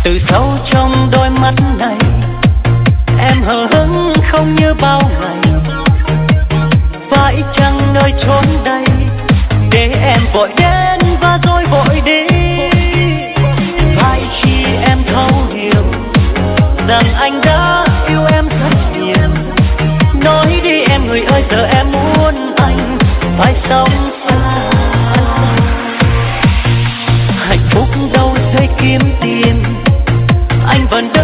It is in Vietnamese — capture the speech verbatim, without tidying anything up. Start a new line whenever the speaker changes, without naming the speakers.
từ sâu trong đôi mắt này em hờ hững không như bao ngày. Phải chăng nơi chốn đây để em vội đến và rồi vội đi? Phải chi em thấu hiểu rằng anh đã yêu em rất nhiều. Nói đi em người ơi, giờ em muốn anh phải sống xa. Hạnh phúc đâu thấy kiếm tìm, anh vẫn đợi